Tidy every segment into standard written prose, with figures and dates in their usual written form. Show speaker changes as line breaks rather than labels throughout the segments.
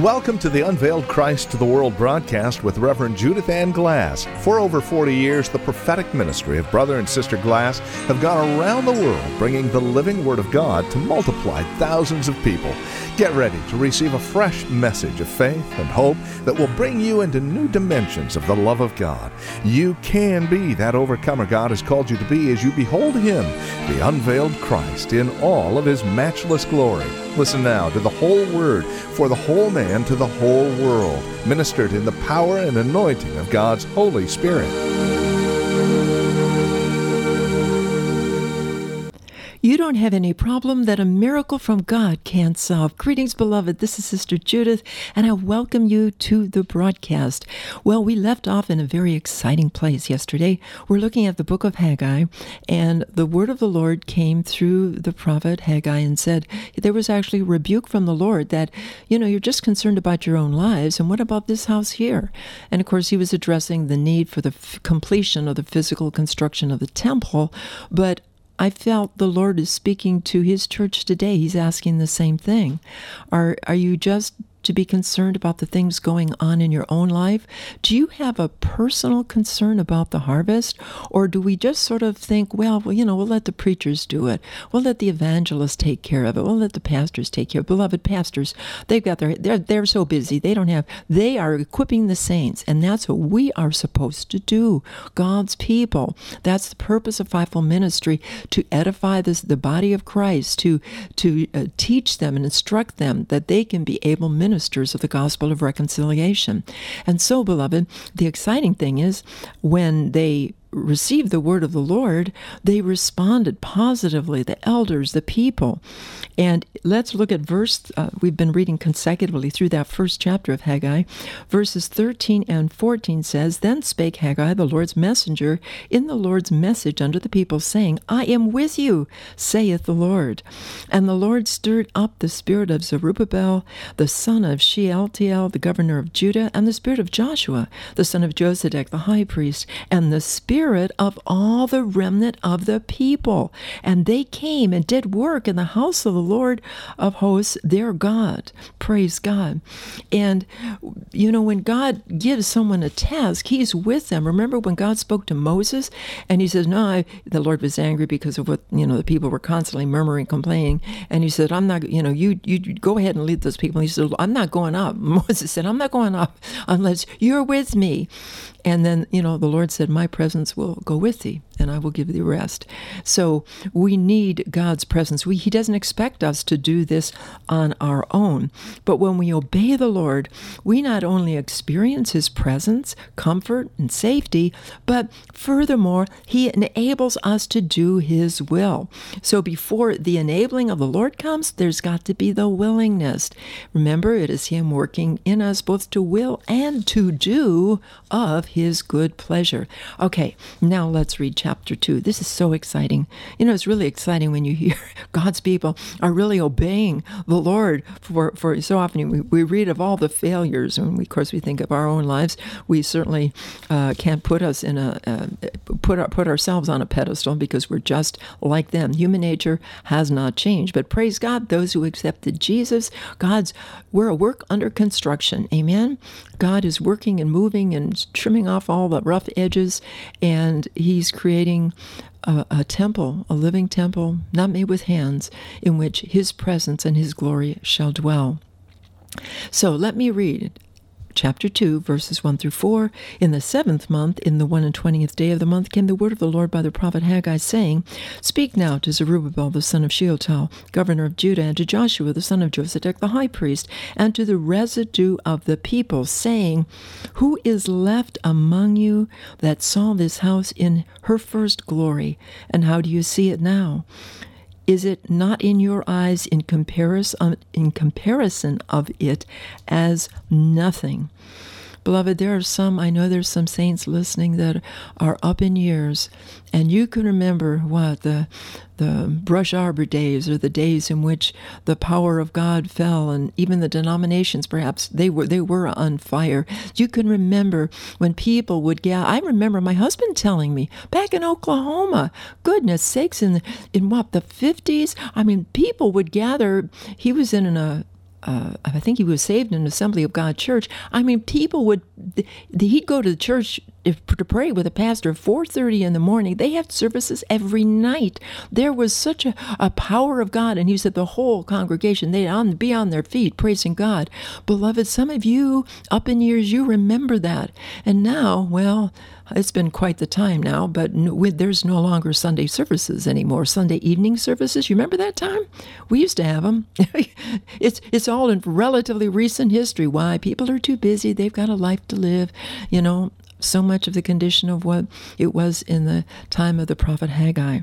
Welcome to the Unveiled Christ to the World broadcast with Reverend Judith Ann Glass. For over 40 years, the prophetic ministry of Brother and Sister Glass have gone around the world bringing the living Word of God to multiply thousands of people. Get ready to receive a fresh message of faith and hope that will bring you into new dimensions of the love of God. You can be that overcomer God has called you to be as you behold Him, the unveiled Christ, in all of His matchless glory. Listen now to the whole Word for the whole man to the whole world, ministered in the power and anointing of God's Holy Spirit.
You don't have any problem that a miracle from God can't solve. Greetings, beloved. This is Sister Judith, and I welcome you to the broadcast. Well, we left off in a very exciting place yesterday. We're looking at the book of Haggai, and the word of the Lord came through the prophet Haggai and said there was actually a rebuke from the Lord that, you're just concerned about your own lives, and what about this house here? And of course, he was addressing the need for the completion of the physical construction of the temple, but I felt the Lord is speaking to His church today. He's asking the same thing. Are you just to be concerned about the things going on in your own life? Do you have a personal concern about the harvest? Or do we just sort of think, we'll let the preachers do it. We'll let the evangelists take care of it. We'll let the pastors take care of it. Beloved pastors, they're so busy. They are equipping the saints, and that's what we are supposed to do. God's people. That's the purpose of fivefold ministry, to edify the body of Christ, to teach them and instruct them that they can be able ministers of the gospel of reconciliation. And so, beloved, the exciting thing is when they received the word of the Lord, they responded positively, the elders, the people. And let's look at we've been reading consecutively through that first chapter of Haggai. Verses 13 and 14 says, Then spake Haggai, the Lord's messenger, in the Lord's message unto the people, saying, I am with you, saith the Lord. And the Lord stirred up the spirit of Zerubbabel, the son of Shealtiel, the governor of Judah, and the spirit of Joshua, the son of Josedek, the high priest, and the spirit of all the remnant of the people. And they came and did work in the house of the Lord of hosts, their God. Praise God. And, when God gives someone a task, He's with them. Remember when God spoke to Moses and He says, the Lord was angry because of what, the people were constantly murmuring, complaining. And He said, I'm not, you go ahead and lead those people. And He said, I'm not going up. Moses said, I'm not going up unless you're with me. And then, the Lord said, my presence will go with thee, and I will give thee rest. So we need God's presence. He doesn't expect us to do this on our own. But when we obey the Lord, we not only experience His presence, comfort, and safety, but furthermore, He enables us to do His will. So before the enabling of the Lord comes, there's got to be the willingness. Remember, it is Him working in us both to will and to do of His good pleasure. Okay, now let's read chapter 2. This is so exciting. It's really exciting when you hear God's people are really obeying the Lord. For so often we read of all the failures, and of course we think of our own lives. We certainly can't put us in put ourselves on a pedestal because we're just like them. Human nature has not changed. But praise God, those who accepted Jesus, we're a work under construction. Amen. God is working and moving and trimming off all the rough edges, and He's creating a temple, a living temple, not made with hands, in which His presence and His glory shall dwell. So let me read Chapter 2, verses 1 through 4. In the 7th month, in the 21st day of the month, came the word of the Lord by the prophet Haggai, saying, Speak now to Zerubbabel, the son of Shealtiel, governor of Judah, and to Joshua, the son of Josedek, the high priest, and to the residue of the people, saying, Who is left among you that saw this house in her first glory? And how do you see it now? Is it not in your eyes in comparison of it as nothing? Beloved, I know there's some saints listening that are up in years, and you can remember the brush arbor days, or the days in which the power of God fell, and even the denominations, perhaps, they were on fire. You can remember when people would gather. I remember my husband telling me back in Oklahoma, goodness sakes, in what, the 50s? I mean, people would gather. He was in I think he was saved in an Assembly of God church. I mean, people he'd go to the church to pray with a pastor at 4:30 in the morning. They had services every night. There was such a power of God. And he said the whole congregation, they'd be on their feet praising God. Beloved, some of you up in years, you remember that. And now, well, it's been quite the time now, but there's no longer Sunday services anymore. Sunday evening services. You remember that time? We used to have them. It's all in relatively recent history. Why? People are too busy. They've got a life to live. So much of the condition of what it was in the time of the prophet Haggai.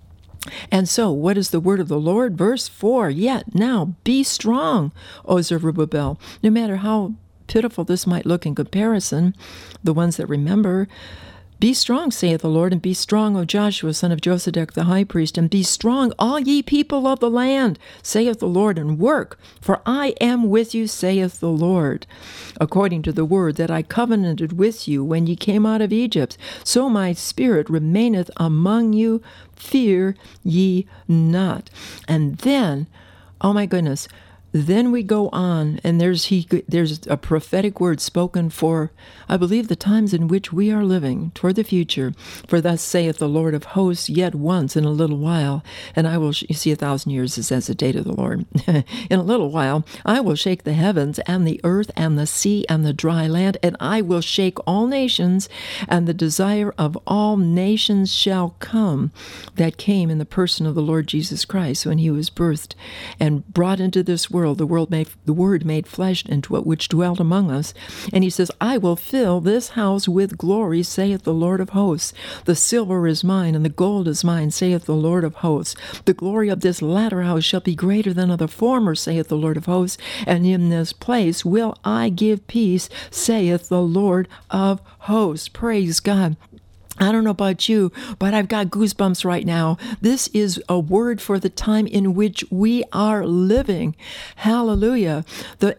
And so, what is the word of the Lord? Verse 4, Yet now be strong, O Zerubbabel. No matter how pitiful this might look in comparison, the ones that remember, be strong, saith the Lord, and be strong, O Joshua, son of Josedech the high priest, and be strong, all ye people of the land, saith the Lord, and work, for I am with you, saith the Lord. According to the word that I covenanted with you when ye came out of Egypt, so my spirit remaineth among you, fear ye not. And then, oh my goodness, then we go on, and there's a prophetic word spoken for, I believe, the times in which we are living, toward the future. For thus saith the Lord of hosts, yet once in a little while, and I will, you see, 1,000 years is as the date of the Lord. In a little while, I will shake the heavens and the earth and the sea and the dry land, and I will shake all nations, and the desire of all nations shall come. That came in the person of the Lord Jesus Christ when he was birthed and brought into this world. The Word made flesh, and which dwelt among us. And he says, I will fill this house with glory, saith the Lord of hosts. The silver is mine, and the gold is mine, saith the Lord of hosts. The glory of this latter house shall be greater than of the former, saith the Lord of hosts. And in this place will I give peace, saith the Lord of hosts. Praise God. I don't know about you, but I've got goosebumps right now. This is a word for the time in which we are living. Hallelujah. Look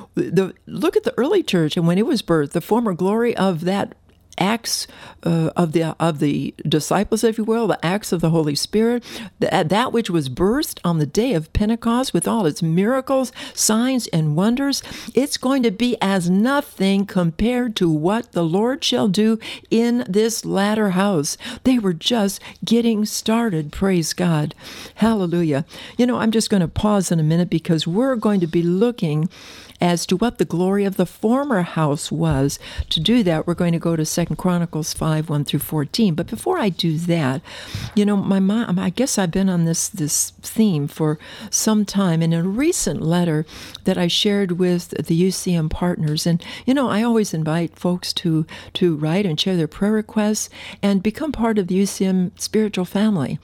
at the early church, and when it was birthed, the former glory of that acts of the disciples, if you will, the acts of the Holy Spirit, that which was birthed on the day of Pentecost with all its miracles, signs, and wonders, it's going to be as nothing compared to what the Lord shall do in this latter house. They were just getting started, praise God. Hallelujah. I'm just going to pause in a minute because we're going to be looking as to what the glory of the former house was. To do that, we're going to go to 2 Chronicles 5, 1 through 14. But before I do that, my mom, I guess I've been on this theme for some time. And in a recent letter that I shared with the UCM partners, and I always invite folks to write and share their prayer requests and become part of the UCM spiritual family.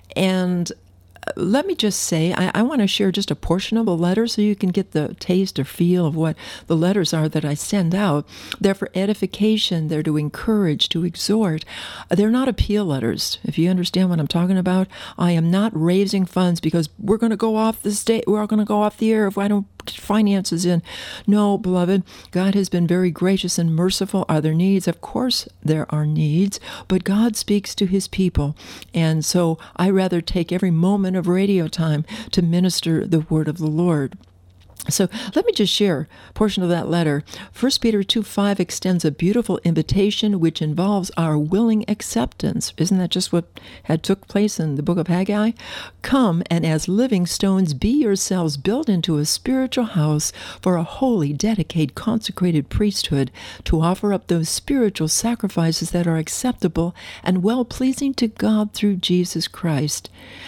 And let me just say, I want to share just a portion of a letter so you can get the taste or feel of what the letters are that I send out. They're for edification. They're to encourage, to exhort. They're not appeal letters, if you understand what I'm talking about. I am not raising funds because we're going to go off the state. We're going to go off the air if I don't get finances in. No, beloved, God has been very gracious and merciful. Are there needs? Of course there are needs, but God speaks to his people. And so I rather take every moment of radio time to minister the word of the Lord. So let me just share a portion of that letter. 1 Peter 2:5 extends a beautiful invitation which involves our willing acceptance. Isn't that just what had took place in the book of Haggai? Come and as living stones be yourselves built into a spiritual house for a holy, dedicated, consecrated priesthood to offer up those spiritual sacrifices that are acceptable and well-pleasing to God through Jesus Christ.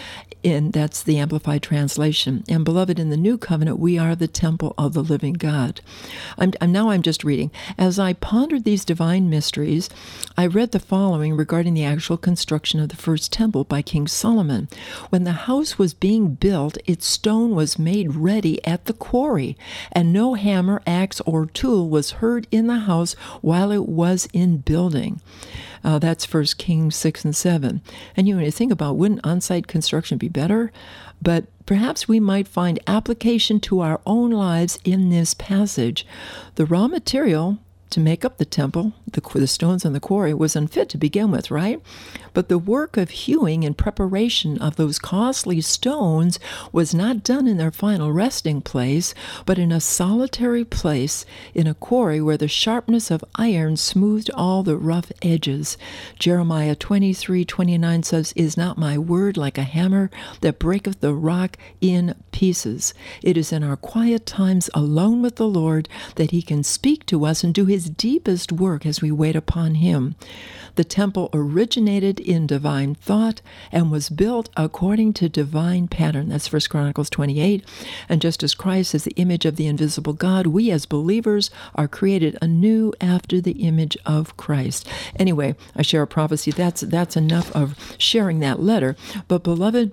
And that's the Amplified Translation. And beloved, in the New Covenant, we are the temple of the living God. I'm just reading. As I pondered these divine mysteries, I read the following regarding the actual construction of the first temple by King Solomon. When the house was being built, its stone was made ready at the quarry, and no hammer, axe, or tool was heard in the house while it was in building. That's 1 Kings 6 and 7. And when you think about, wouldn't on-site construction be better? But perhaps we might find application to our own lives in this passage. The raw material to make up the temple, the stones in the quarry, was unfit to begin with, right? But the work of hewing in preparation of those costly stones was not done in their final resting place, but in a solitary place in a quarry where the sharpness of iron smoothed all the rough edges. Jeremiah 23:29 says, "Is not my word like a hammer that breaketh the rock in pieces?" It is in our quiet times alone with the Lord that He can speak to us and do His deepest work as we wait upon Him. The temple originated in divine thought and was built according to divine pattern. That's 1 Chronicles 28. And just as Christ is the image of the invisible God, we as believers are created anew after the image of Christ. Anyway, I share a prophecy. That's enough of sharing that letter. But beloved,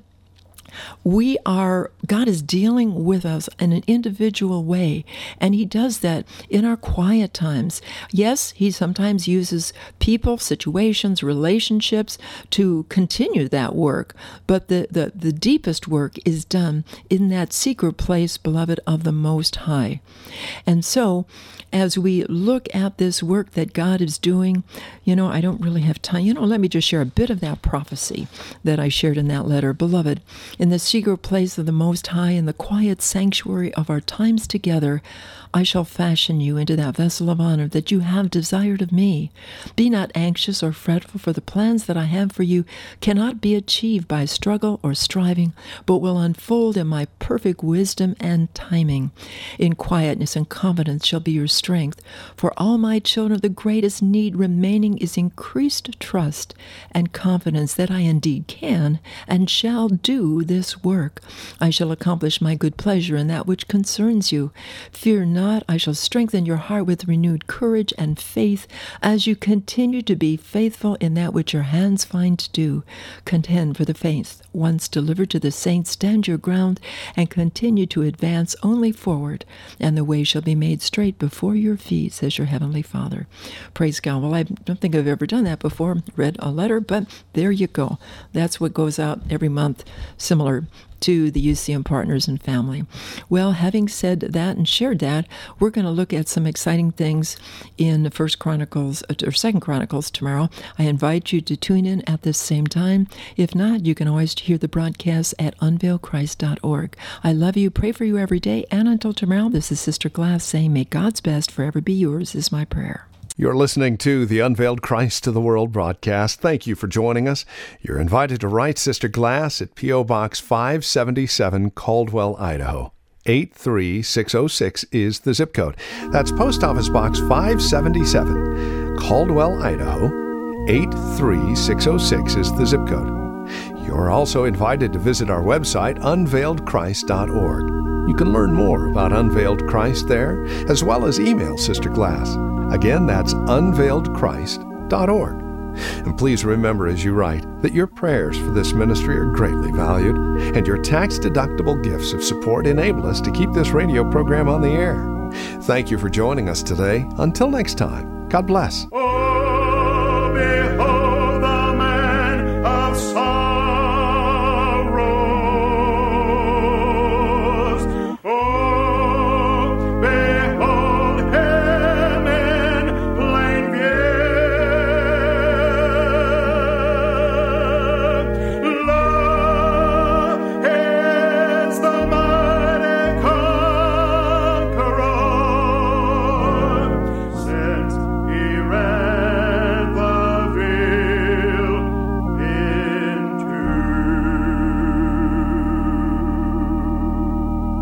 God is dealing with us in an individual way, and He does that in our quiet times. Yes, He sometimes uses people, situations, relationships to continue that work, but the deepest work is done in that secret place, beloved, of the Most High. And so, as we look at this work that God is doing, I don't really have time. Let me just share a bit of that prophecy that I shared in that letter. Beloved, in the secret place of the Most High, in the quiet sanctuary of our times together, I shall fashion you into that vessel of honor that you have desired of me. Be not anxious or fretful, for the plans that I have for you cannot be achieved by struggle or striving, but will unfold in my perfect wisdom and timing. In quietness and confidence shall be your strength. For all my children, the greatest need remaining is increased trust and confidence that I indeed can and shall do this work. I shall accomplish my good pleasure in that which concerns you. Fear not, I shall strengthen your heart with renewed courage and faith as you continue to be faithful in that which your hands find to do. Contend for the faith once delivered to the saints. Stand your ground and continue to advance only forward, and the way shall be made straight before your feet, says your heavenly Father. Praise God. Well, I don't think I've ever done that before, read a letter, but there you go. That's what goes out every month, similar to the UCM partners and family. Well, having said that and shared that, we're going to look at some exciting things in 1 Chronicles or 2 Chronicles tomorrow. I invite you to tune in at this same time. If not, you can always hear the broadcast at unveiledchrist.org. I love you, pray for you every day, and until tomorrow, this is Sister Glass saying, may God's best forever be yours is my prayer.
You're listening to the Unveiled Christ to the World broadcast. Thank you for joining us. You're invited to write Sister Glass at P.O. Box 577, Caldwell, Idaho. 83606 is the zip code. That's Post Office Box 577, Caldwell, Idaho. 83606 is the zip code. You're also invited to visit our website, unveiledchrist.org. You can learn more about Unveiled Christ there, as well as email Sister Glass. Again, that's unveiledchrist.org. And please remember as you write that your prayers for this ministry are greatly valued, and your tax-deductible gifts of support enable us to keep this radio program on the air. Thank you for joining us today. Until next time, God bless.
Oh, behold.